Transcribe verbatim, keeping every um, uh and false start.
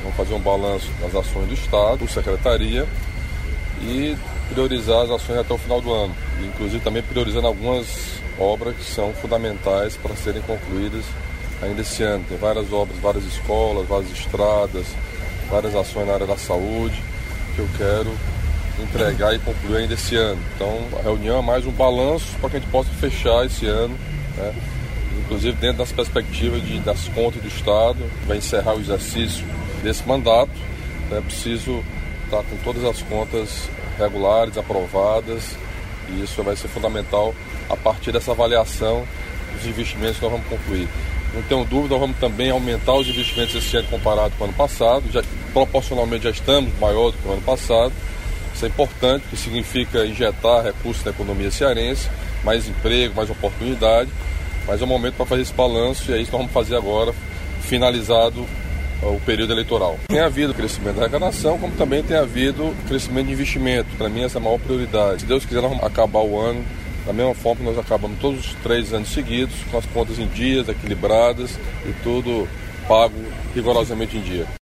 Vamos fazer um balanço das ações do Estado, por secretaria, e priorizar as ações até o final do ano. Inclusive também priorizando algumas obras que são fundamentais para serem concluídas ainda esse ano. Tem várias obras, várias escolas, várias estradas, várias ações na área da saúde que eu quero entregar e concluir ainda esse ano. Então a reunião é mais um balanço para que a gente possa fechar esse ano, né? Inclusive dentro das perspectivas de, das contas do Estado. Vai encerrar o exercício desse mandato, é né? Preciso estar com todas as contas regulares, aprovadas, e isso vai ser fundamental a partir dessa avaliação dos investimentos que nós vamos concluir. Não tenho dúvida, nós vamos também aumentar os investimentos esse ano comparado com o ano passado. Já, proporcionalmente já estamos maior do que o ano passado. Isso é importante, porque significa injetar recursos na economia cearense, mais emprego, mais oportunidade. Mas é o momento para fazer esse balanço e é isso que nós vamos fazer agora, finalizado o período eleitoral. Tem havido crescimento da arrecadação, como também tem havido crescimento de investimento. Para mim essa é a maior prioridade. Se Deus quiser, nós vamos acabar o ano da mesma forma que nós acabamos todos os três anos seguidos, com as contas em dias, equilibradas e tudo pago rigorosamente em dia.